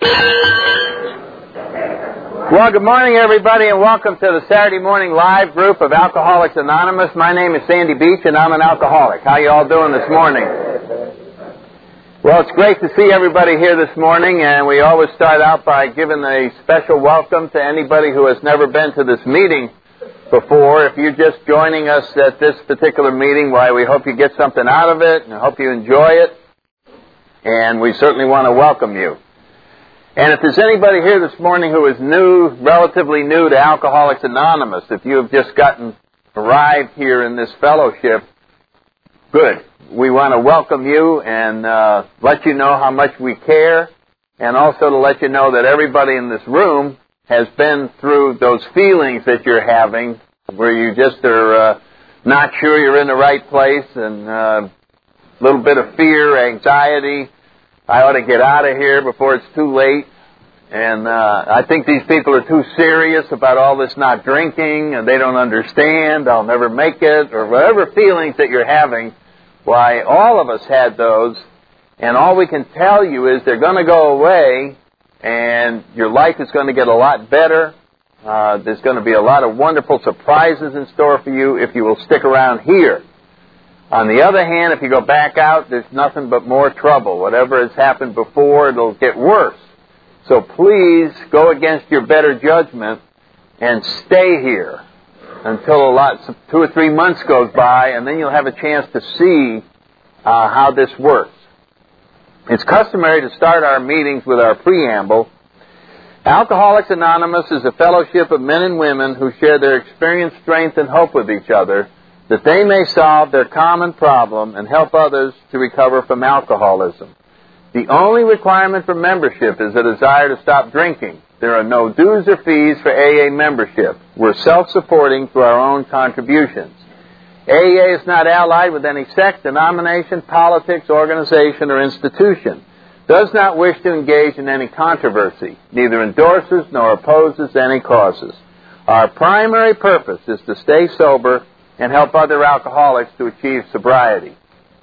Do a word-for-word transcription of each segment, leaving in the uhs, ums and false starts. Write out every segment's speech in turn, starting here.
Well, good morning, everybody, and welcome to the Saturday morning live group of Alcoholics Anonymous. My name is Sandy Beach, and I'm an alcoholic. How you all doing this morning? Well, it's great to see everybody here this morning, and we always start out by giving a special welcome to anybody who has never been to this meeting before. If you're just joining us at this particular meeting, why, we hope you get something out of it, and I hope you enjoy it, and we certainly want to welcome you. And if there's anybody here this morning who is new, relatively new to Alcoholics Anonymous, if you have just gotten arrived here in this fellowship, good. We want to welcome you and uh, let you know how much we care, and also to let you know that everybody in this room has been through those feelings that you're having, where you just are uh, not sure you're in the right place, and uh, a little bit of fear, anxiety. I ought to get out of here before it's too late. And uh, I think these people are too serious about all this not drinking, and they don't understand, I'll never make it, or whatever feelings that you're having. Why, all of us had those, and all we can tell you is they're going to go away, and your life is going to get a lot better. Uh, there's going to be a lot of wonderful surprises in store for you if you will stick around here. On the other hand, if you go back out, there's nothing but more trouble. Whatever has happened before, it'll get worse. So please go against your better judgment and stay here until a lot, two or three months goes by, and then you'll have a chance to see uh, how this works. It's customary to start our meetings with our preamble. Alcoholics Anonymous is a fellowship of men and women who share their experience, strength, and hope with each other, that they may solve their common problem and help others to recover from alcoholism. The only requirement for membership is a desire to stop drinking. There are no dues or fees for A A membership. We're self-supporting through our own contributions. A A is not allied with any sect, denomination, politics, organization, or institution. Does not wish to engage in any controversy. Neither endorses nor opposes any causes. Our primary purpose is to stay sober and help other alcoholics to achieve sobriety.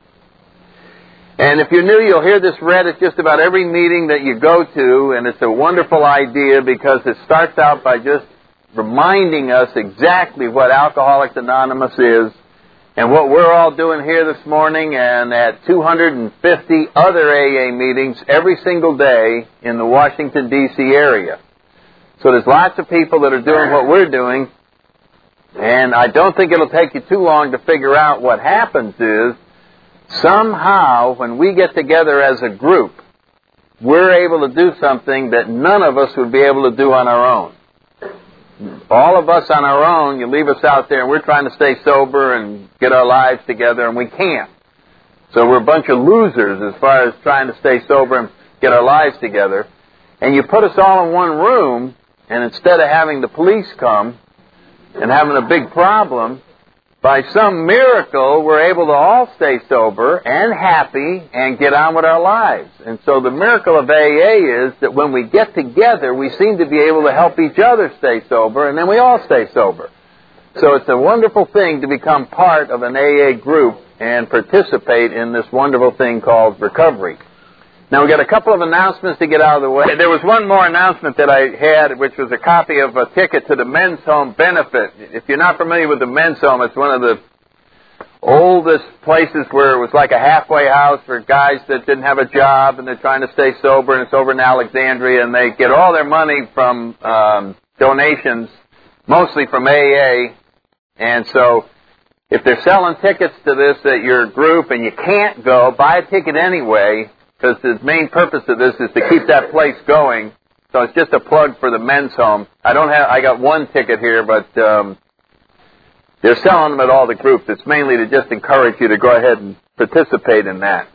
And if you're new, you'll hear this read at just about every meeting that you go to, and it's a wonderful idea because it starts out by just reminding us exactly what Alcoholics Anonymous is and what we're all doing here this morning and at two hundred fifty other A A meetings every single day in the Washington, D C area. So there's lots of people that are doing what we're doing, and I don't think it'll take you too long to figure out what happens is somehow when we get together as a group, we're able to do something that none of us would be able to do on our own. All of us on our own, you leave us out there and we're trying to stay sober and get our lives together, and we can't. So we're a bunch of losers as far as trying to stay sober and get our lives together. And you put us all in one room, and instead of having the police come and having a big problem, by some miracle, we're able to all stay sober and happy and get on with our lives. And so the miracle of A A is that when we get together, we seem to be able to help each other stay sober, and then we all stay sober. So it's a wonderful thing to become part of an A A group and participate in this wonderful thing called recovery. Now, we've got a couple of announcements to get out of the way. There was one more announcement that I had, which was a copy of a ticket to the Men's Home Benefit. If you're not familiar with the Men's Home, it's one of the oldest places where it was like a halfway house for guys that didn't have a job and they're trying to stay sober, and it's over in Alexandria, and they get all their money from um, donations, mostly from A A. And so if they're selling tickets to this at your group and you can't go, buy a ticket anyway, because the main purpose of this is to keep that place going. So it's just a plug for the Men's Home. I don't have, I got one ticket here, but um, they're selling them at all the groups. It's mainly to just encourage you to go ahead and participate in that.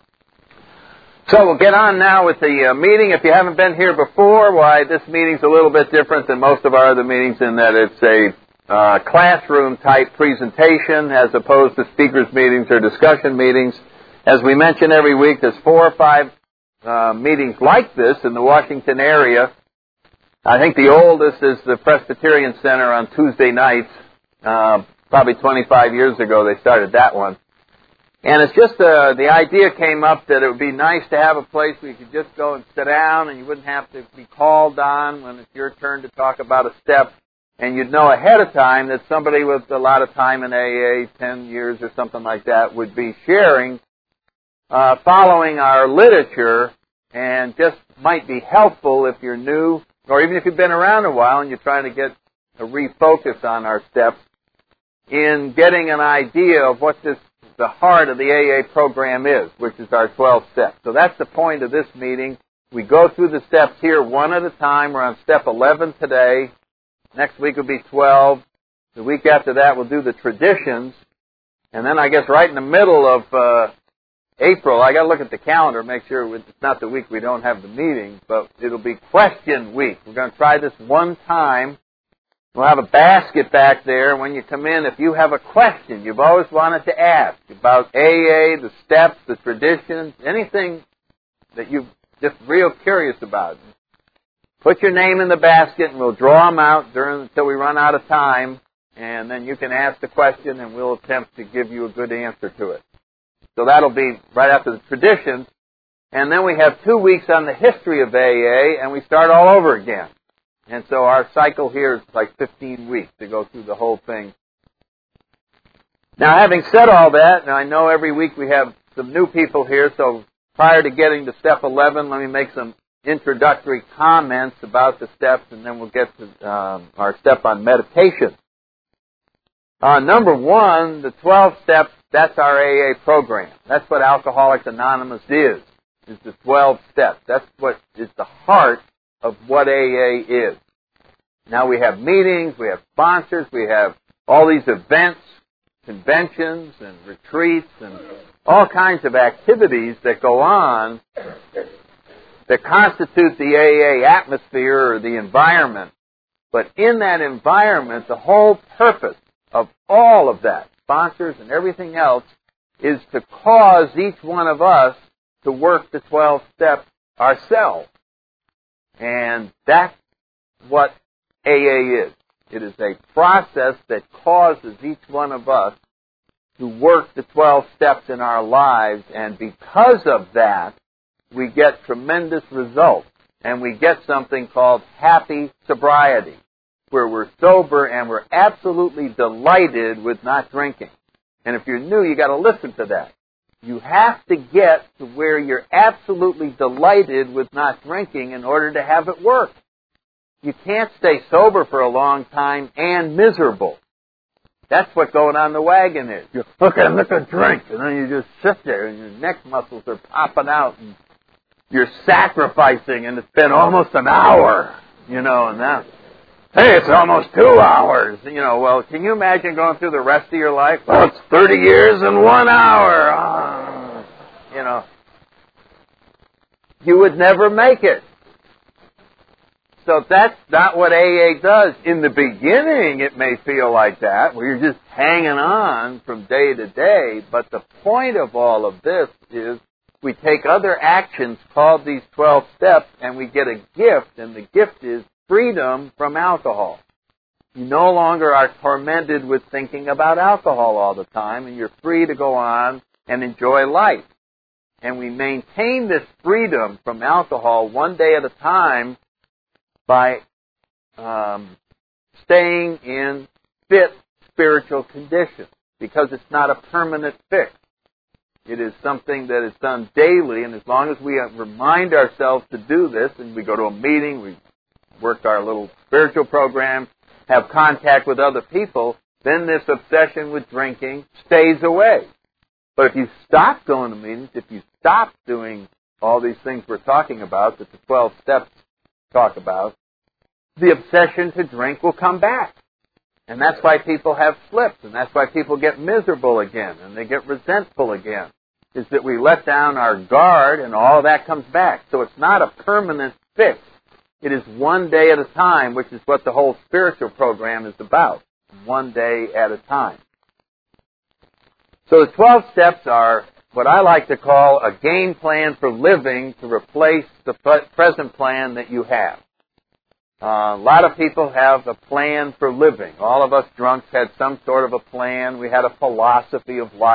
So we'll get on now with the uh, meeting. If you haven't been here before, why, this meeting's a little bit different than most of our other meetings in that it's a uh, classroom-type presentation as opposed to speakers' meetings or discussion meetings. As we mention every week, there's four or five uh, meetings like this in the Washington area. I think the oldest is the Presbyterian Center on Tuesday nights. Uh, probably twenty-five years ago they started that one. And it's just uh, the idea came up that it would be nice to have a place where you could just go and sit down and you wouldn't have to be called on when it's your turn to talk about a step. And you'd know ahead of time that somebody with a lot of time in A A, ten years or something like that, would be sharing, uh, following our literature, and just might be helpful if you're new, or even if you've been around a while and you're trying to get a refocus on our steps, in getting an idea of what this the heart of the A A program is, which is our twelve steps. So that's the point of this meeting. We go through the steps here one at a time. We're on step eleven today. Next week will be twelve. The week after that we'll do the traditions. And then I guess right in the middle of uh, April, I got to look at the calendar, make sure it's not the week we don't have the meeting, but it'll be question week. We're going to try this one time. We'll have a basket back there. When you come in, if you have a question you've always wanted to ask about A A, the steps, the traditions, anything that you're just real curious about, put your name in the basket and we'll draw them out during until we run out of time, and then you can ask the question and we'll attempt to give you a good answer to it. So that'll be right after the traditions. And then we have two weeks on the history of A A, and we start all over again. And so our cycle here is like fifteen weeks to go through the whole thing. Now, having said all that, and I know every week we have some new people here, so prior to getting to step eleven, let me make some introductory comments about the steps, and then we'll get to um, our step on meditation. Uh, number one, the twelve steps, that's our A A program. That's what Alcoholics Anonymous is, is the twelve steps. That's what is the heart of what A A is. Now we have meetings, we have sponsors, we have all these events, conventions and retreats and all kinds of activities that go on that constitute the A A atmosphere or the environment. But in that environment, the whole purpose of all of that, sponsors and everything else, is to cause each one of us to work the twelve steps ourselves. And that's what A A is. It is a process that causes each one of us to work the twelve steps in our lives, and because of that, we get tremendous results. And we get something called happy sobriety, where we're sober and we're absolutely delighted with not drinking. And if you're new, you got to listen to that. You have to get to where you're absolutely delighted with not drinking in order to have it work. You can't stay sober for a long time and miserable. That's what going on the wagon is. You look at look at drink, and then you just sit there, and your neck muscles are popping out, and you're sacrificing, and it's been almost an hour, you know, and now, hey, it's almost two hours. You know, well, can you imagine going through the rest of your life? Well, it's thirty years and one hour. Oh, you know, you would never make it. So that's not what A A does. In the beginning, it may feel like that, where you're just hanging on from day to day. But the point of all of this is we take other actions called these twelve steps, and we get a gift, and the gift is freedom from alcohol. You no longer are tormented with thinking about alcohol all the time, and you're free to go on and enjoy life. And we maintain this freedom from alcohol one day at a time by um, staying in fit spiritual condition, because it's not a permanent fix. It is something that is done daily, and as long as we remind ourselves to do this, and we go to a meeting, we work our little spiritual program, have contact with other people, then this obsession with drinking stays away. But if you stop going to meetings, if you stop doing all these things we're talking about, that the twelve steps talk about, the obsession to drink will come back. And that's why people have slips, and that's why people get miserable again, and they get resentful again, is that we let down our guard, and all that comes back. So it's not a permanent fix. It is one day at a time, which is what the whole spiritual program is about. One day at a time. So the twelve steps are what I like to call a game plan for living to replace the present plan that you have. Uh, a lot of people have a plan for living. All of us drunks had some sort of a plan. We had a philosophy of life.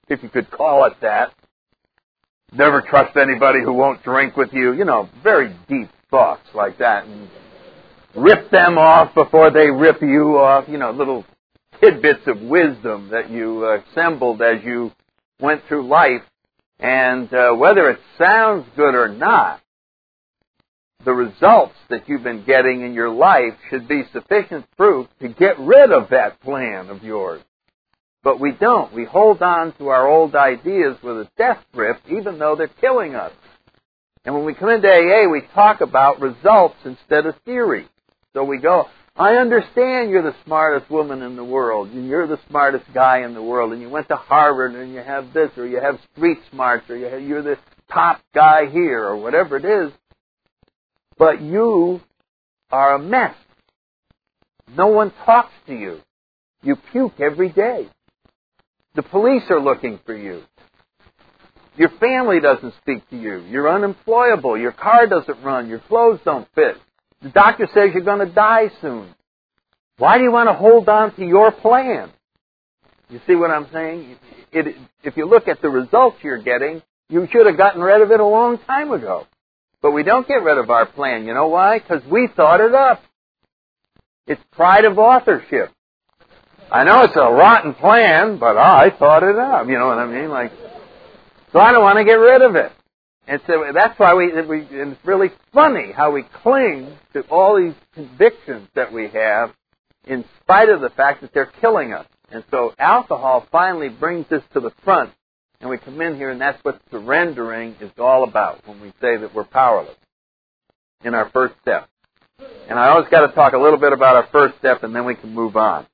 if you could call it that. Never trust anybody who won't drink with you. You know, very deep thoughts like that. And rip them off before they rip you off. You know, little tidbits of wisdom that you assembled as you went through life. And uh, whether it sounds good or not, the results that you've been getting in your life should be sufficient proof to get rid of that plan of yours. But we don't. We hold on to our old ideas with a death grip, even though they're killing us. And when we come into A A, we talk about results instead of theory. So we go, I understand you're the smartest woman in the world, and you're the smartest guy in the world, and you went to Harvard, and you have this, or you have street smarts, or you have, you're the top guy here, or whatever it is. But you are a mess. No one talks to you. You puke every day. The police are looking for you. Your family doesn't speak to you. You're unemployable. Your car doesn't run. Your clothes don't fit. The doctor says you're going to die soon. Why do you want to hold on to your plan? You see what I'm saying? It, if you look at the results you're getting, you should have gotten rid of it a long time ago. But we don't get rid of our plan. You know why? Because we thought it up. It's pride of authorship. I know it's a rotten plan, but I thought it up. You know what I mean? Like, so I don't want to get rid of it. And so that's why we, we, and it's really funny how we cling to all these convictions that we have in spite of the fact that they're killing us. And so alcohol finally brings this to the front, and we come in here, and that's what surrendering is all about when we say that we're powerless in our first step. And I always got to talk a little bit about our first step, and then we can move on.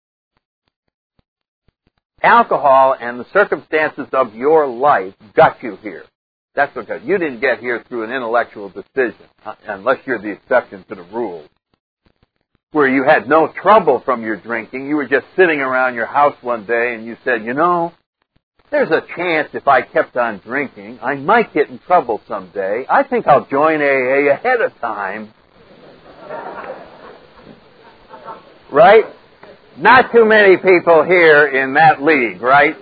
Alcohol and the circumstances of your life got you here. That's okay. You didn't get here through an intellectual decision, unless you're the exception to the rule, where you had no trouble from your drinking. You were just sitting around your house one day and you said, you know, there's a chance if I kept on drinking, I might get in trouble someday. I think I'll join A A ahead of time. Right? Not too many people here in that league, right?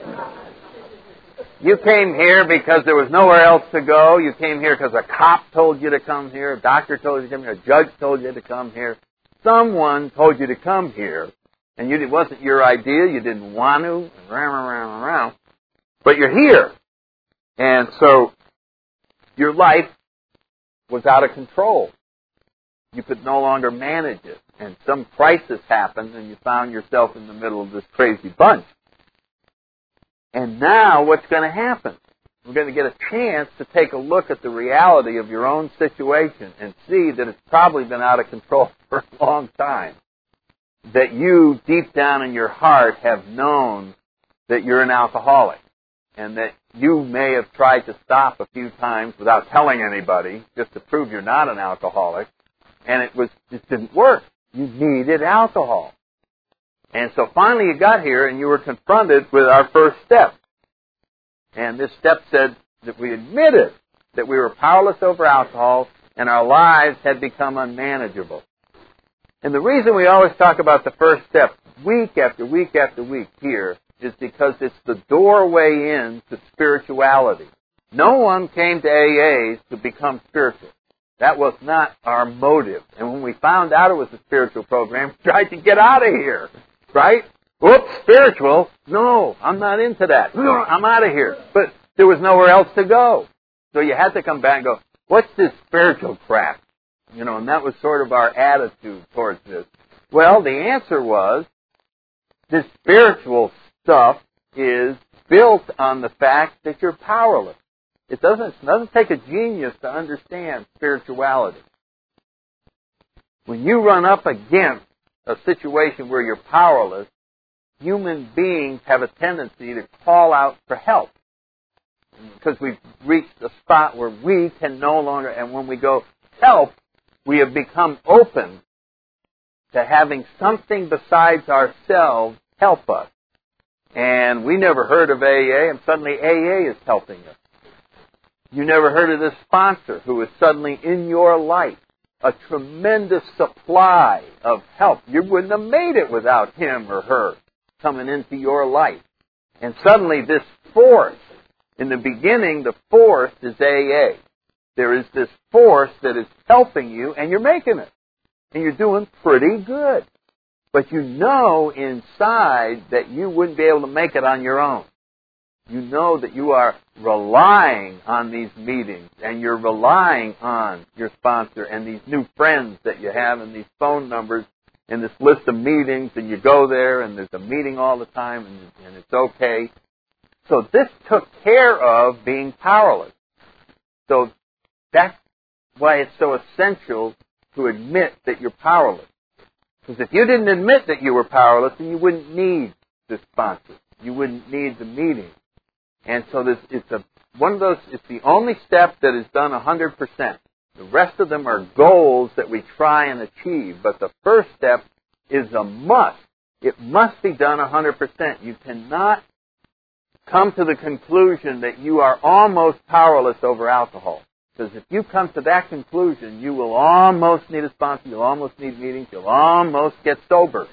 You came here because there was nowhere else to go. You came here because a cop told you to come here, a doctor told you to come here, a judge told you to come here. Someone told you to come here, and you, it wasn't your idea. You didn't want to, and round, round, round. But you're here. And so your life was out of control. You could no longer manage it. And some crisis happened, and you found yourself in the middle of this crazy bunch. And now what's going to happen? We're going to get a chance to take a look at the reality of your own situation and see that it's probably been out of control for a long time. That you, deep down in your heart, have known that you're an alcoholic. And that you may have tried to stop a few times without telling anybody, just to prove you're not an alcoholic. And it was it didn't work. You needed alcohol. And so finally you got here and you were confronted with our first step. And this step said that we admitted that we were powerless over alcohol and our lives had become unmanageable. And the reason we always talk about the first step week after week after week here is because it's the doorway in to spirituality. No one came to A As to become spiritual. That was not our motive. And when we found out it was a spiritual program, we tried to get out of here. Right? Whoops, spiritual. No, I'm not into that. I'm out of here. But there was nowhere else to go. So you had to come back and go, what's this spiritual crap? You know, and that was sort of our attitude towards this. Well, the answer was, this spiritual stuff is built on the fact that you're powerless. It doesn't, it doesn't take a genius to understand spirituality. When you run up against a situation where you're powerless, human beings have a tendency to call out for help. Because we've reached a spot where we can no longer, and when we go help, we have become open to having something besides ourselves help us. And we never heard of A A, and suddenly A A is helping us. You never heard of this sponsor who is suddenly in your life. A tremendous supply of help. You wouldn't have made it without him or her coming into your life. And suddenly this force. In the beginning, the force is A A. There is this force that is helping you, and you're making it. And you're doing pretty good. But you know inside that you wouldn't be able to make it on your own. You know that you are relying on these meetings, and you're relying on your sponsor and these new friends that you have and these phone numbers and this list of meetings, and you go there and there's a meeting all the time and, and it's okay. So this took care of being powerless. So that's why it's so essential to admit that you're powerless. Because if you didn't admit that you were powerless, then you wouldn't need the sponsor. You wouldn't need the meeting. And so this it's a one of those. It's the only step that is done one hundred percent. The rest of them are goals that we try and achieve. But the first step is a must. It must be done one hundred percent. You cannot come to the conclusion that you are almost powerless over alcohol. Because if you come to that conclusion, you will almost need a sponsor, you'll almost need meetings, you'll almost get sober.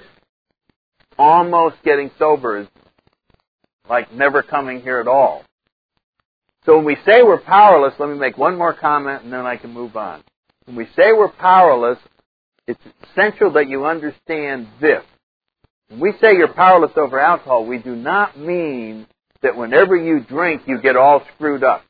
Almost getting sober is like never coming here at all. So when we say we're powerless, let me make one more comment and then I can move on. When we say we're powerless, it's essential that you understand this. When we say you're powerless over alcohol, we do not mean that whenever you drink, you get all screwed up.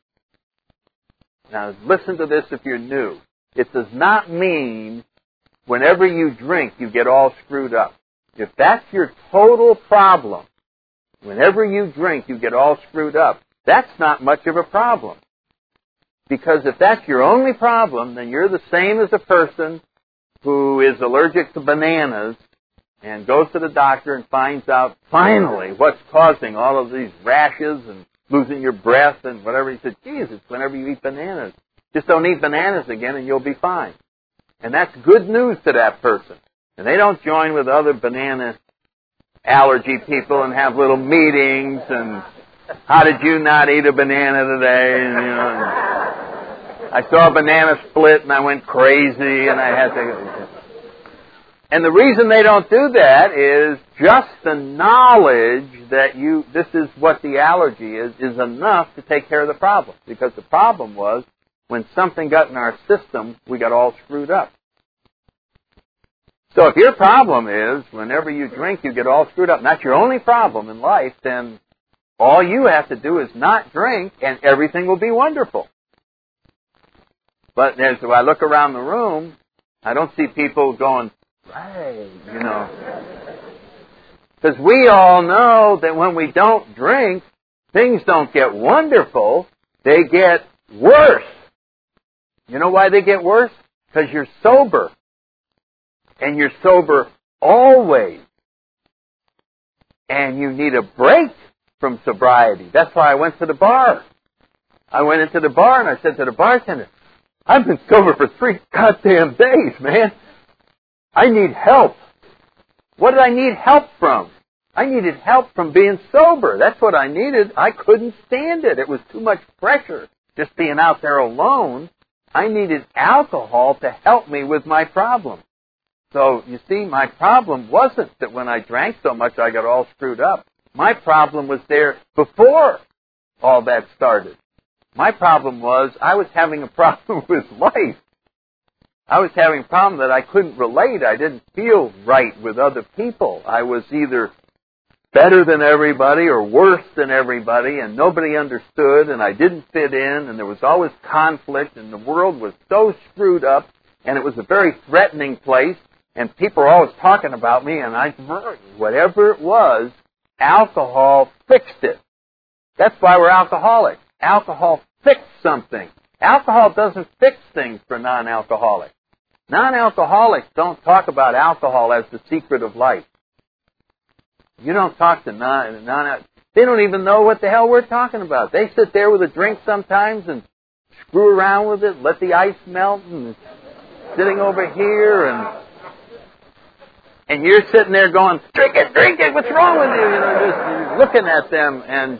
Now, listen to this if you're new. It does not mean whenever you drink, you get all screwed up. If that's your total problem, whenever you drink, you get all screwed up, that's not much of a problem. Because if that's your only problem, then you're the same as a person who is allergic to bananas and goes to the doctor and finds out finally what's causing all of these rashes and losing your breath and whatever. He said, geez, it's whenever you eat bananas. Just don't eat bananas again and you'll be fine. And that's good news to that person. And they don't join with other banana allergy people and have little meetings and how did you not eat a banana today? And, you know, and I saw a banana split and I went crazy and I had to... And the reason they don't do that is just the knowledge that you, this is what the allergy is, is enough to take care of the problem. Because the problem was, when something got in our system, we got all screwed up. So if your problem is, whenever you drink, you get all screwed up, and that's your only problem in life, then all you have to do is not drink, and everything will be wonderful. But as I look around the room, I don't see people going, right, you know. Because we all know that when we don't drink, things don't get wonderful, they get worse. You know why they get worse? Because you're sober. And you're sober always. And you need a break from sobriety. That's why I went to the bar. I went into the bar and I said to the bartender, I've been sober for three goddamn days, man. I need help. What did I need help from? I needed help from being sober. That's what I needed. I couldn't stand it. It was too much pressure just being out there alone. I needed alcohol to help me with my problem. So, you see, my problem wasn't that when I drank so much I got all screwed up. My problem was there before all that started. My problem was I was having a problem with life. I was having a problem that I couldn't relate. I didn't feel right with other people. I was either better than everybody or worse than everybody, and nobody understood, and I didn't fit in, and there was always conflict, and the world was so screwed up, and it was a very threatening place, and people were always talking about me, and I, whatever it was, alcohol fixed it. That's why we're alcoholics. Alcohol fixed something. Alcohol doesn't fix things for non-alcoholics. Non-alcoholics don't talk about alcohol as the secret of life. You don't talk to non, non they don't even know what the hell we're talking about. They sit there with a drink sometimes and screw around with it, let the ice melt, and sitting over here, and and you're sitting there going, drink it, drink it, what's wrong with you? You know, just looking at them, and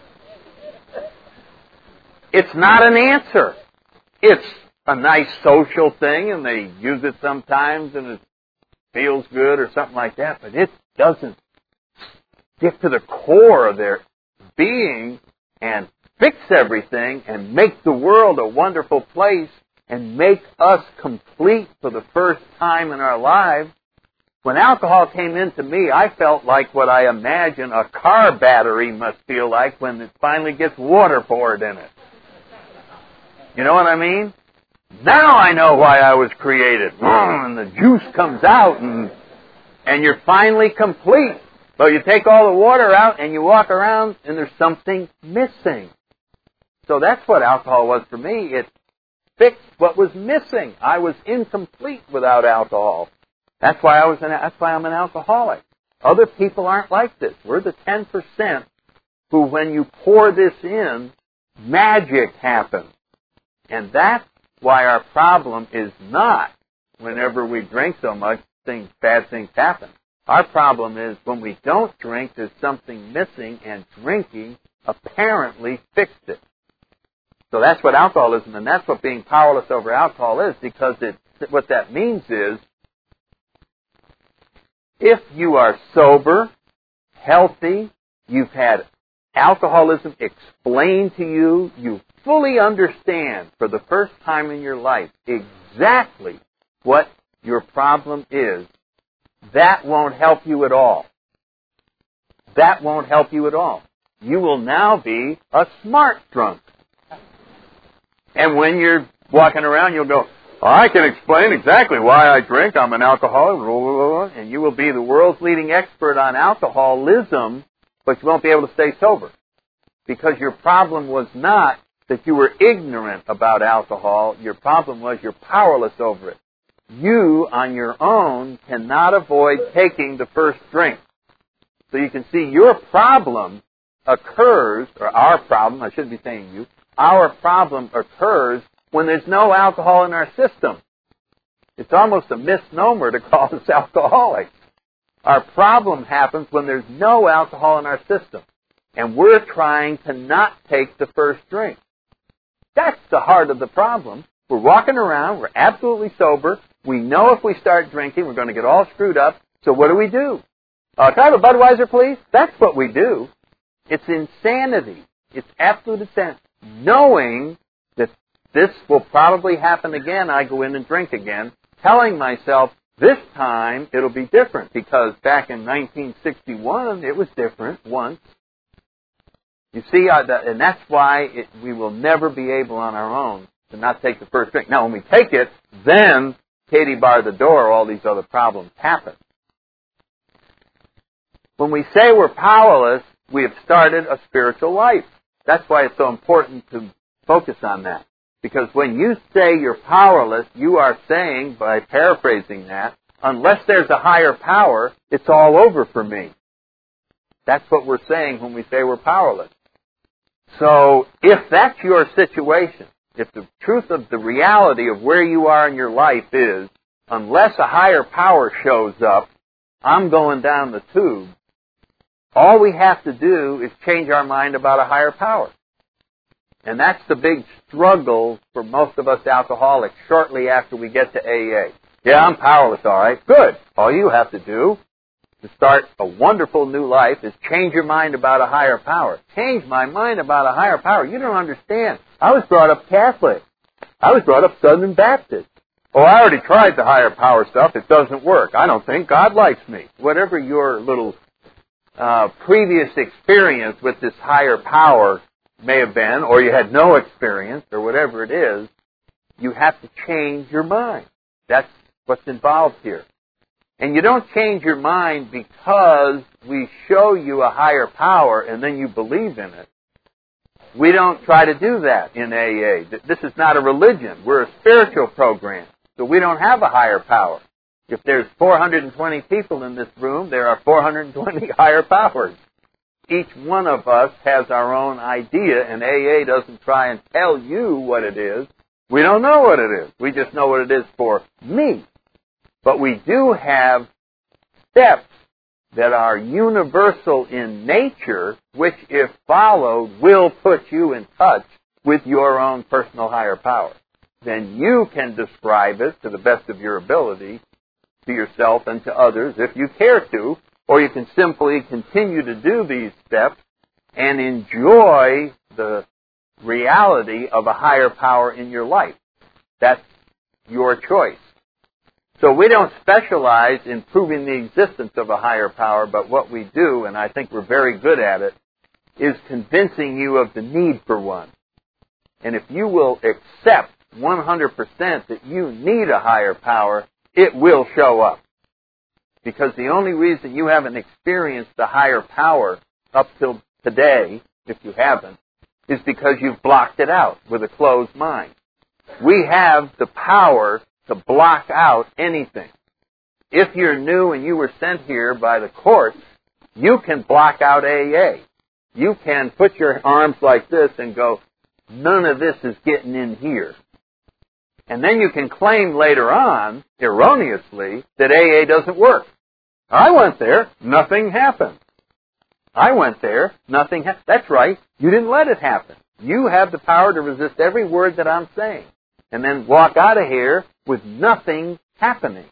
it's not an answer. It's a nice social thing, and they use it sometimes, and it feels good or something like that, but it doesn't get to the core of their being and fix everything and make the world a wonderful place and make us complete for the first time in our lives. When alcohol came into me, I felt like what I imagine a car battery must feel like when it finally gets water poured in it. You know what I mean? Now I know why I was created. And the juice comes out and and you're finally complete. So you take all the water out and you walk around and there's something missing. So that's what alcohol was for me. It fixed what was missing. I was incomplete without alcohol. That's why I was an, that's why I'm an alcoholic. Other people aren't like this. We're the ten percent who, when you pour this in, magic happens. And that's why our problem is not whenever we drink so much, things, bad things happen. Our problem is when we don't drink, there's something missing, and drinking apparently fixed it. So that's what alcoholism, and that's what being powerless over alcohol is, because it, what that means is, if you are sober, healthy, you've had alcoholism explained to you, you fully understand for the first time in your life exactly what your problem is, that won't help you at all. That won't help you at all. You will now be a smart drunk. And when you're walking around, you'll go, oh, I can explain exactly why I drink. I'm an alcoholic. And you will be the world's leading expert on alcoholism, but you won't be able to stay sober. Because your problem was not that you were ignorant about alcohol. Your problem was you're powerless over it. You, on your own, cannot avoid taking the first drink. So you can see your problem occurs, or our problem, I shouldn't be saying you, our problem occurs when there's no alcohol in our system. It's almost a misnomer to call us alcoholics. Our problem happens when there's no alcohol in our system. And we're trying to not take the first drink. That's the heart of the problem. We're walking around, we're absolutely sober, we know if we start drinking, we're going to get all screwed up, so what do we do? Uh, can I have a Budweiser, please? That's what we do. It's insanity. It's absolute insanity. Knowing that this will probably happen again, I go in and drink again, telling myself, this time it'll be different, because back in nineteen sixty-one, it was different once. You see, uh, the, and that's why it, we will never be able on our own to not take the first drink. Now, when we take it, then, Katie bar the door, all these other problems happen. When we say we're powerless, we have started a spiritual life. That's why it's so important to focus on that. Because when you say you're powerless, you are saying, by paraphrasing that, unless there's a higher power, it's all over for me. That's what we're saying when we say we're powerless. So, if that's your situation, if the truth of the reality of where you are in your life is, unless a higher power shows up, I'm going down the tube, all we have to do is change our mind about a higher power. And that's the big struggle for most of us alcoholics shortly after we get to A A. Yeah, I'm powerless, all right. Good. All you have to do to start a wonderful new life is change your mind about a higher power. Change my mind about a higher power. You don't understand. I was brought up Catholic. I was brought up Southern Baptist. Oh, I already tried the higher power stuff. It doesn't work. I don't think God likes me. Whatever your little uh, previous experience with this higher power may have been, or you had no experience, or whatever it is, you have to change your mind. That's what's involved here. And you don't change your mind because we show you a higher power and then you believe in it. We don't try to do that in A A. This is not a religion. We're a spiritual program. So we don't have a higher power. If there's four hundred twenty people in this room, there are four hundred twenty higher powers. Each one of us has our own idea, and A A doesn't try and tell you what it is. We don't know what it is. We just know what it is for me. But we do have steps that are universal in nature, which, if followed, will put you in touch with your own personal higher power. Then you can describe it to the best of your ability to yourself and to others if you care to, or you can simply continue to do these steps and enjoy the reality of a higher power in your life. That's your choice. So we don't specialize in proving the existence of a higher power, but what we do, and I think we're very good at it, is convincing you of the need for one. And if you will accept one hundred percent that you need a higher power, it will show up. Because the only reason you haven't experienced a higher power up till today, if you haven't, is because you've blocked it out with a closed mind. We have the power to block out anything. If you're new and you were sent here by the courts, you can block out A A. You can put your arms like this and go, none of this is getting in here. And then you can claim later on, erroneously, that A A doesn't work. I went there, nothing happened. I went there, nothing happened. That's right, you didn't let it happen. You have the power to resist every word that I'm saying, and then walk out of here with nothing happening.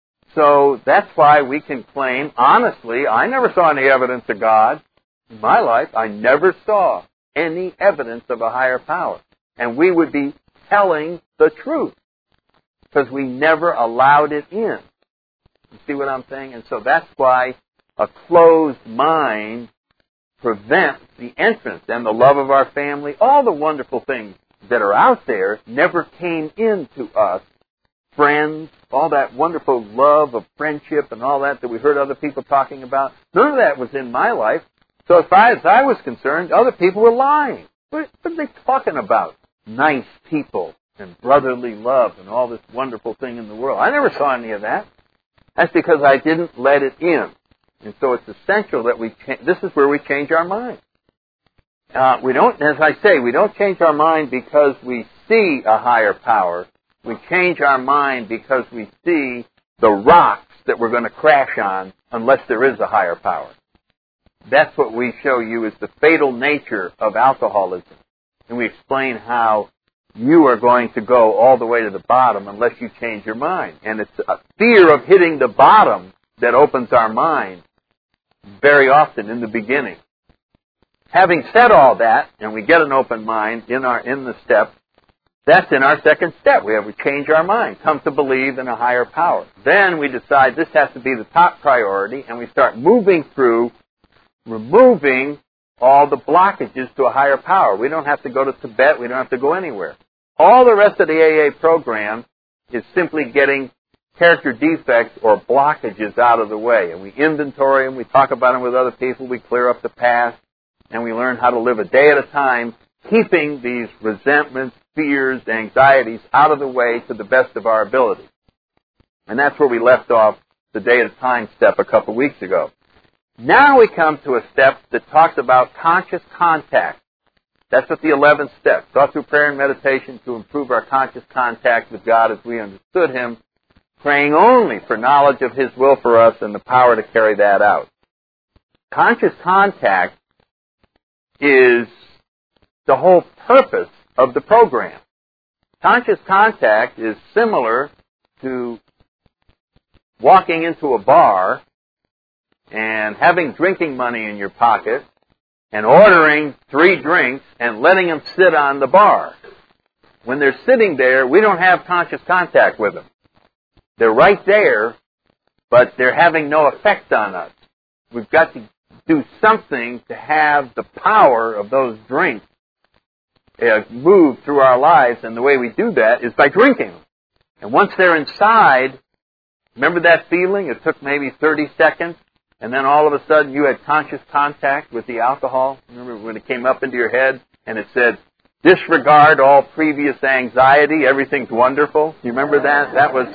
So that's why we can claim, honestly, I never saw any evidence of God in my life. I never saw any evidence of a higher power. And we would be telling the truth because we never allowed it in. You see what I'm saying? And so that's why a closed mind prevents the entrance and the love of our family. All the wonderful things that are out there never came into us. Friends, all that wonderful love of friendship and all that that we heard other people talking about, none of that was in my life. So as far as I was concerned, other people were lying. What, what are they talking about? Nice people and brotherly love and all this wonderful thing in the world. I never saw any of that. That's because I didn't let it in. And so it's essential that we cha- this is where we change our mind. Uh, we don't, as I say, we don't change our mind because we see a higher power. We change our mind because we see the rocks that we're going to crash on unless there is a higher power. That's what we show you is the fatal nature of alcoholism. And we explain how you are going to go all the way to the bottom unless you change your mind. And it's a fear of hitting the bottom that opens our mind very often in the beginning. Having said all that, and we get an open mind in our in the step, that's in our second step. We have to change our mind, come to believe in a higher power. Then we decide this has to be the top priority, and we start moving through, removing all the blockages to a higher power. We don't have to go to Tibet. We don't have to go anywhere. All the rest of the A A program is simply getting character defects or blockages out of the way. And we inventory them. We talk about them with other people. We clear up the past. And we learn how to live a day at a time, keeping these resentments, fears, anxieties out of the way to the best of our ability. And that's where we left off the day at a time step a couple weeks ago. Now we come to a step that talks about conscious contact. That's what the eleventh step. Thought through prayer and meditation to improve our conscious contact with God as we understood Him, praying only for knowledge of His will for us and the power to carry that out. Conscious contact is the whole purpose of the program. Conscious contact is similar to walking into a bar and having drinking money in your pocket and ordering three drinks and letting them sit on the bar. When they're sitting there, we don't have conscious contact with them. They're right there, but they're having no effect on us. We've got to do something to have the power of those drinks uh, move through our lives, and the way we do that is by drinking them. And once they're inside, remember that feeling? It took maybe thirty seconds, and then all of a sudden you had conscious contact with the alcohol. Remember when it came up into your head and it said, disregard all previous anxiety, everything's wonderful? Do you remember that? That was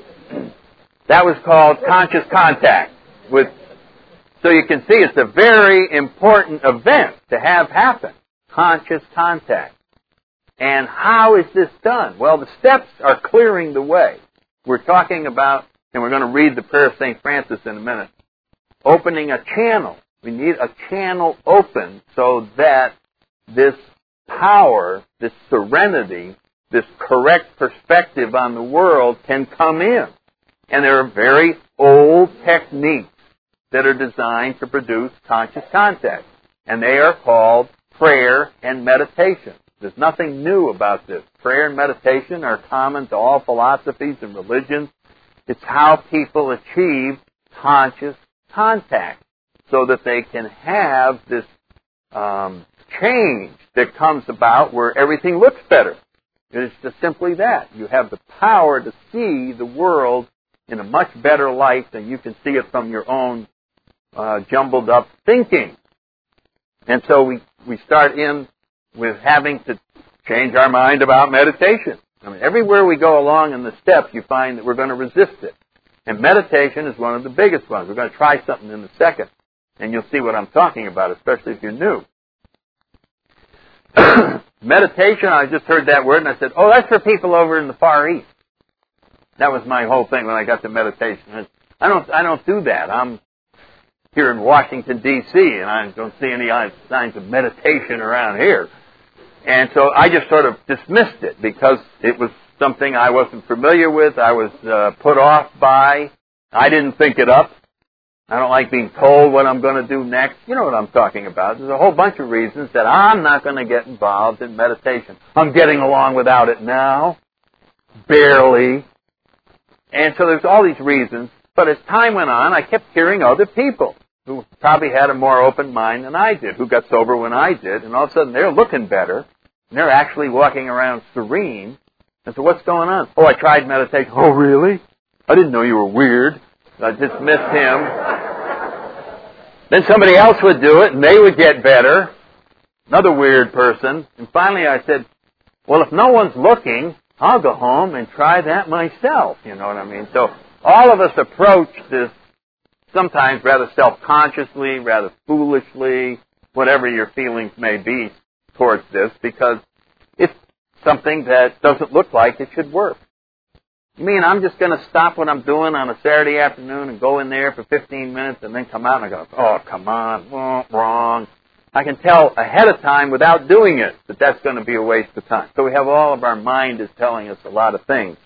that was called conscious contact. With So you can see it's a very important event to have happen, conscious contact. And how is this done? Well, the steps are clearing the way. We're talking about, and we're going to read the prayer of Saint Francis in a minute, opening a channel. We need a channel open so that this power, this serenity, this correct perspective on the world can come in. And there are very old techniques that are designed to produce conscious contact. And they are called prayer and meditation. There's nothing new about this. Prayer and meditation are common to all philosophies and religions. It's how people achieve conscious contact so that they can have this um, change that comes about where everything looks better. It's just simply that. You have the power to see the world in a much better light than you can see it from your own uh, jumbled up thinking. And so we, we start in with having to change our mind about meditation. I mean, everywhere we go along in the steps, you find that we're going to resist it. And meditation is one of the biggest ones. We're going to try something in a second, and you'll see what I'm talking about, especially if you're new. Meditation, I just heard that word, and I said, oh, that's for people over in the Far East. That was my whole thing when I got to meditation. I don't, I don't do that. I'm here in Washington, D C, and I don't see any signs of meditation around here. And so I just sort of dismissed it because it was something I wasn't familiar with. I was uh, put off by. I didn't think it up. I don't like being told what I'm going to do next. You know what I'm talking about. There's a whole bunch of reasons that I'm not going to get involved in meditation. I'm getting along without it now. Barely. And so there's all these reasons. But as time went on, I kept hearing other people who probably had a more open mind than I did, who got sober when I did, and all of a sudden they're looking better, and they're actually walking around serene. And so what's going on? Oh, I tried meditation. Oh, really? I didn't know you were weird. I dismissed him. Then somebody else would do it, and they would get better. Another weird person. And finally I said, well, if no one's looking, I'll go home and try that myself. You know what I mean? So all of us approach this sometimes rather self-consciously, rather foolishly, whatever your feelings may be towards this, because it's something that doesn't look like it should work. You mean I'm just going to stop what I'm doing on a Saturday afternoon and go in there for fifteen minutes and then come out and I go, oh, come on, wrong. I can tell ahead of time without doing it that that's going to be a waste of time. So we have all of our mind is telling us a lot of things.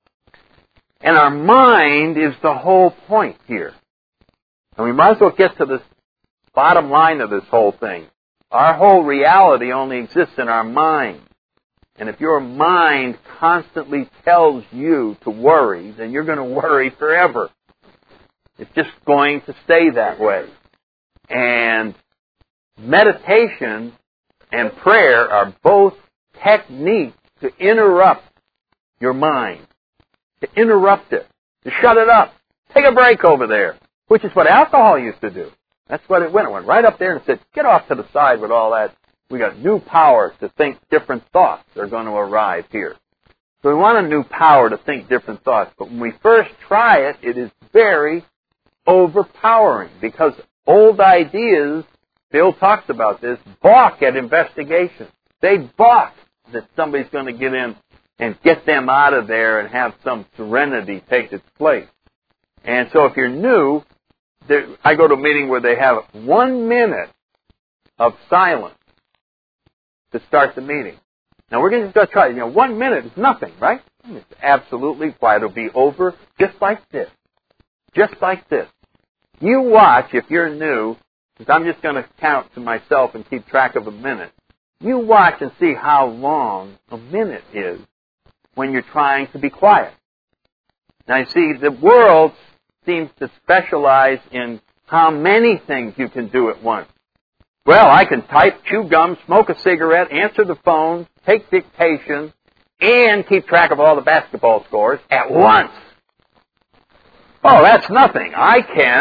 And our mind is the whole point here. And we might as well get to the bottom line of this whole thing. Our whole reality only exists in our mind. And if your mind constantly tells you to worry, then you're going to worry forever. It's just going to stay that way. And meditation and prayer are both techniques to interrupt your mind, to interrupt it, to shut it up. Take a break over there, which is what alcohol used to do. That's what it went. It went right up there and said, get off to the side with all that. We got new powers to think different thoughts are going to arrive here. So we want a new power to think different thoughts. But when we first try it, it is very overpowering because old ideas, Bill talks about this, balk at investigation. They balk that somebody's going to get in and get them out of there and have some serenity take its place. And so if you're new, there, I go to a meeting where they have one minute of silence to start the meeting. Now we're going to just try, you know, one minute is nothing, right? It's absolutely quiet. It'll be over just like this. Just like this. You watch, if you're new, because I'm just going to count to myself and keep track of a minute. You watch and see how long a minute is when you're trying to be quiet. Now you see, the world seems to specialize in how many things you can do at once. Well, I can type, chew gum, smoke a cigarette, answer the phone, take dictation, and keep track of all the basketball scores at once. Oh, that's nothing. I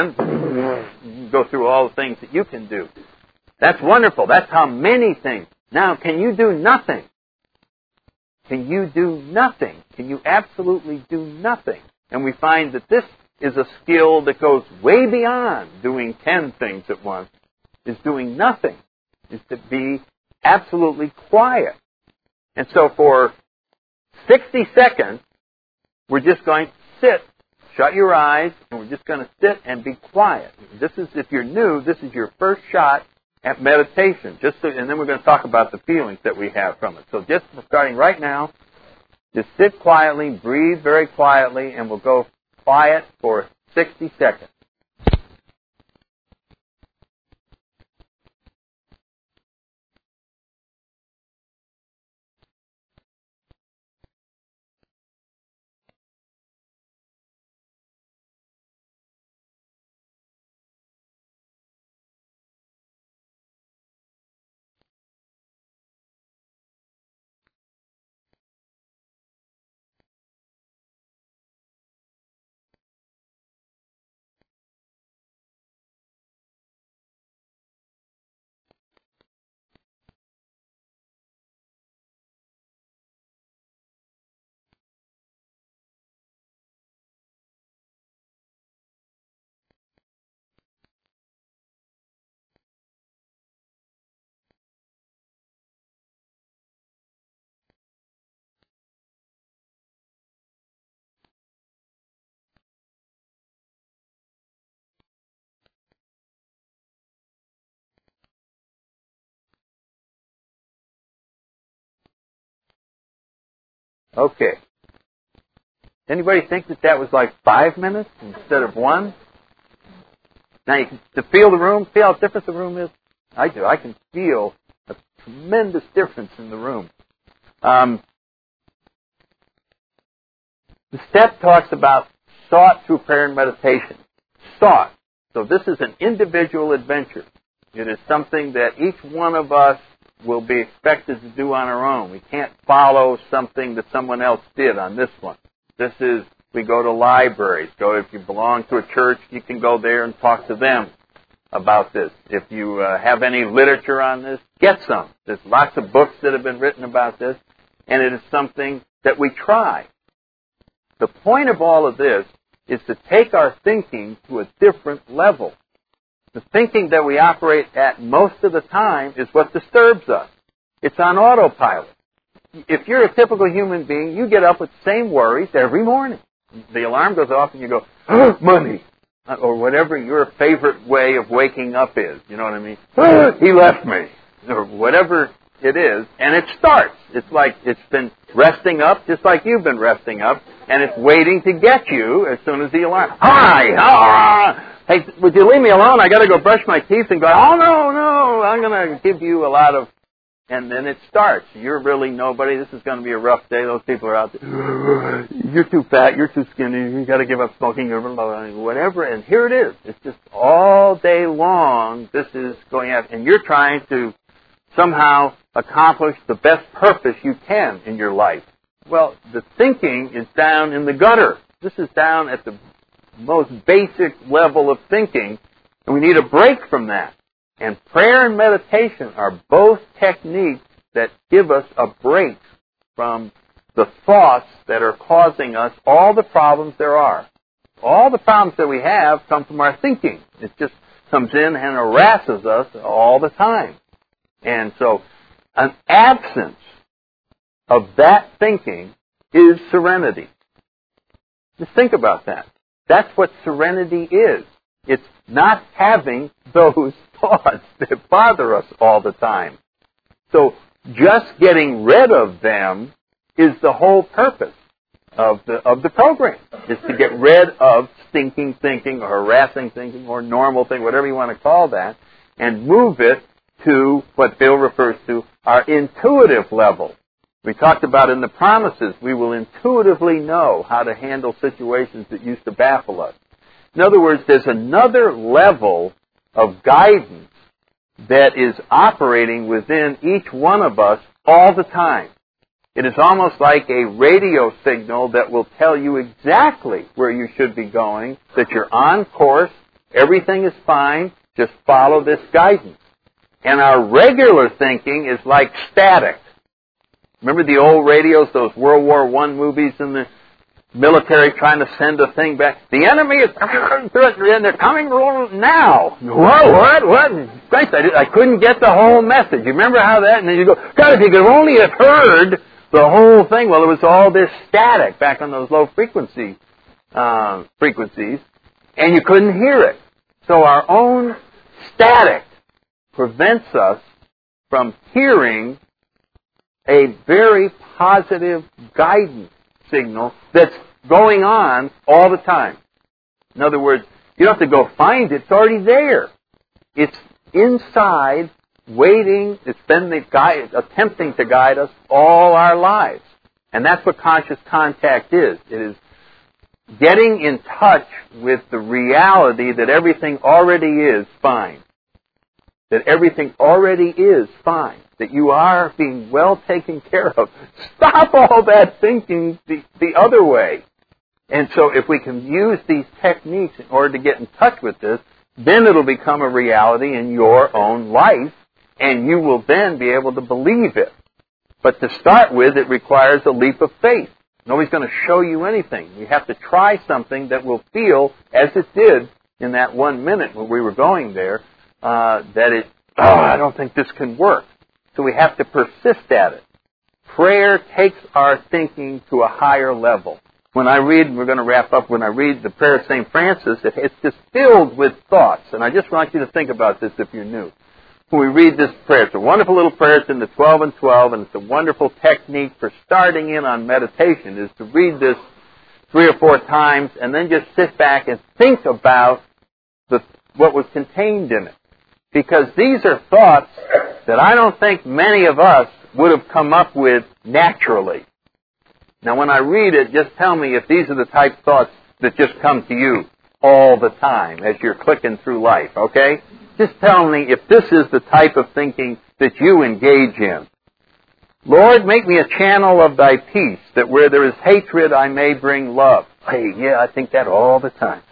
can go through all the things that you can do. That's wonderful. That's how many things. Now, can you do nothing? Can you do nothing? Can you absolutely do nothing? And we find that this is a skill that goes way beyond doing ten things at once. Is doing nothing, is to be absolutely quiet. And so for sixty seconds, we're just going to sit, shut your eyes, and we're just going to sit and be quiet. This is, if you're new, this is your first shot at meditation. Just so, and then we're going to talk about the feelings that we have from it. So just starting right now, just sit quietly, breathe very quietly, and we'll go quiet for sixty seconds. Okay. Anybody think that that was like five minutes instead of one? Now, you can, to feel the room, feel how different the room is? I do. I can feel a tremendous difference in the room. Um, the step talks about thought through prayer and meditation. Thought. So this is an individual adventure. It is something that each one of us will be expected to do on our own. We can't follow something that someone else did on this one. This is, we go to libraries. Go, if you belong to a church, you can go there and talk to them about this. If you uh, have any literature on this, get some. There's lots of books that have been written about this, and it is something that we try. The point of all of this is to take our thinking to a different level. The thinking that we operate at most of the time is what disturbs us. It's on autopilot. If you're a typical human being, you get up with the same worries every morning. The alarm goes off and you go, oh, money, or whatever your favorite way of waking up is. You know what I mean? Oh, he left me, or whatever it is, and it starts. It's like it's been resting up, just like you've been resting up, and it's waiting to get you as soon as the alarm. Hi! Ah! Hey, would you leave me alone? I got to go brush my teeth and go, oh, no, no, I'm going to give you a lot of, and then it starts. You're really nobody. This is going to be a rough day. Those people are out there. You're too fat. You're too skinny. You got to give up smoking. Whatever. And here it is. It's just all day long. This is going out, and you're trying to somehow accomplish the best purpose you can in your life. Well, the thinking is down in the gutter. This is down at the most basic level of thinking, and we need a break from that. And prayer and meditation are both techniques that give us a break from the thoughts that are causing us all the problems there are. All the problems that we have come from our thinking. It just comes in and harasses us all the time. And so an absence of that thinking is serenity. Just think about that. That's what serenity is. It's not having those thoughts that bother us all the time. So just getting rid of them is the whole purpose of the of the program, is to get rid of stinking thinking or harassing thinking or normal thinking, whatever you want to call that, and move it to what Bill refers to, our intuitive level. We talked about in the promises, we will intuitively know how to handle situations that used to baffle us. In other words, there's another level of guidance that is operating within each one of us all the time. It is almost like a radio signal that will tell you exactly where you should be going, that you're on course, everything is fine, just follow this guidance. And our regular thinking is like static. Remember the old radios, those World War One movies in the military trying to send a thing back? The enemy is coming through it, and they're coming now. What? What? What? Thanks, I, did, I couldn't get the whole message. You remember how that? And then you go, God, if you could only have heard the whole thing. Well, it was all this static back on those low frequency uh, frequencies, and you couldn't hear it. So our own static prevents us from hearing a very positive guidance signal that's going on all the time. In other words, you don't have to go find it. It's already there. It's inside, waiting. It's been the guide, attempting to guide us all our lives. And that's what conscious contact is. It is getting in touch with the reality that everything already is fine. That everything already is fine. That you are being well taken care of. Stop all that thinking the, the other way. And so if we can use these techniques in order to get in touch with this, then it'll become a reality in your own life, and you will then be able to believe it. But to start with, it requires a leap of faith. Nobody's going to show you anything. You have to try something that will feel, as it did in that one minute when we were going there, uh, that it, oh, I don't think this can work. So we have to persist at it. Prayer takes our thinking to a higher level. When I read, and we're going to wrap up, when I read the prayer of Saint Francis, it's just filled with thoughts. And I just want you to think about this if you're new. when we read this prayer. It's a wonderful little prayer. It's in the twelve and twelve, and it's a wonderful technique for starting in on meditation, is to read this three or four times and then just sit back and think about the, what was contained in it. Because these are thoughts that I don't think many of us would have come up with naturally. Now, when I read it, just tell me if these are the type of thoughts that just come to you all the time as you're clicking through life, okay? Just tell me if this is the type of thinking that you engage in. Lord, make me a channel of thy peace, that where there is hatred I may bring love. Hey, yeah, I think that all the time.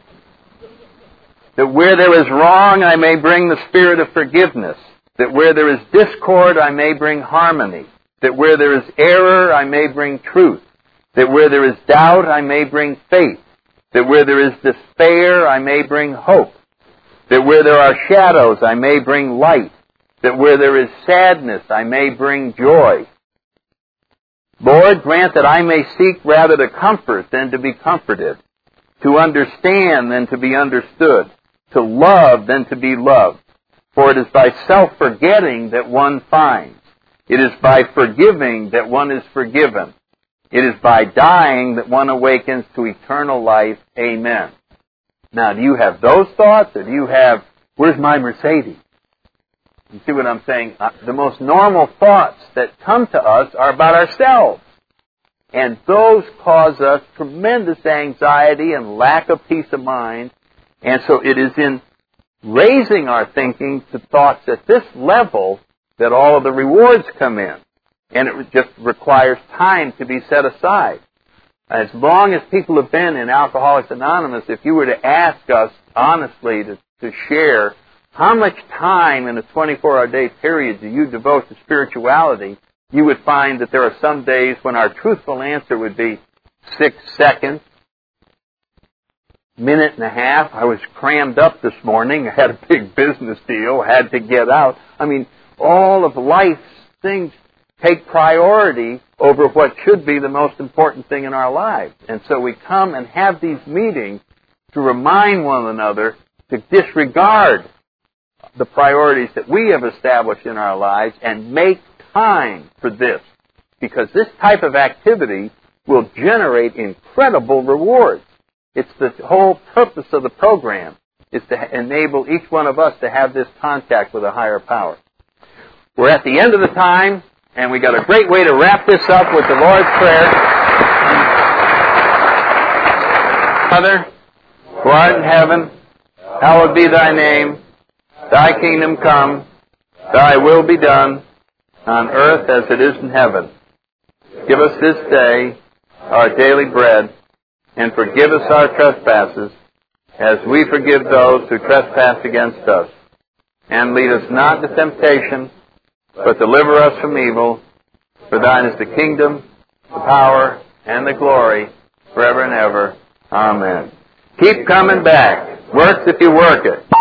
That where there is wrong I may bring the spirit of forgiveness. That where there is discord I may bring harmony. That where there is error I may bring truth. That where there is doubt I may bring faith. That where there is despair I may bring hope. That where there are shadows I may bring light. That where there is sadness I may bring joy. Lord, grant that I may seek rather to comfort than to be comforted, to understand than to be understood, to love than to be loved. For it is by self-forgetting that one finds. It is by forgiving that one is forgiven. It is by dying that one awakens to eternal life. Amen. Now, do you have those thoughts, or do you have, where's my Mercedes? You see what I'm saying? Uh, the most normal thoughts that come to us are about ourselves. And those cause us tremendous anxiety and lack of peace of mind. And so it is in raising our thinking to thoughts at this level that all of the rewards come in. And it just requires time to be set aside. As long as people have been in Alcoholics Anonymous, if you were to ask us honestly to, to share how much time in a twenty-four hour day period do you devote to spirituality, you would find that there are some days when our truthful answer would be six seconds, minute and a half. I was crammed up this morning. I had a big business deal, had to get out. I mean, all of life's things take priority over what should be the most important thing in our lives. And so we come and have these meetings to remind one another to disregard the priorities that we have established in our lives and make time for this. Because this type of activity will generate incredible rewards. It's the whole purpose of the program, is to enable each one of us to have this contact with a higher power. We're at the end of the time, and we got a great way to wrap this up with the Lord's Prayer. Father, who art in heaven, hallowed be thy name. Thy kingdom come, thy will be done, on earth as it is in heaven. Give us this day our daily bread, and forgive us our trespasses, as we forgive those who trespass against us. And lead us not into temptation, but deliver us from evil. For thine is the kingdom, the power, and the glory, forever and ever. Amen. Keep coming back. Works if you work it.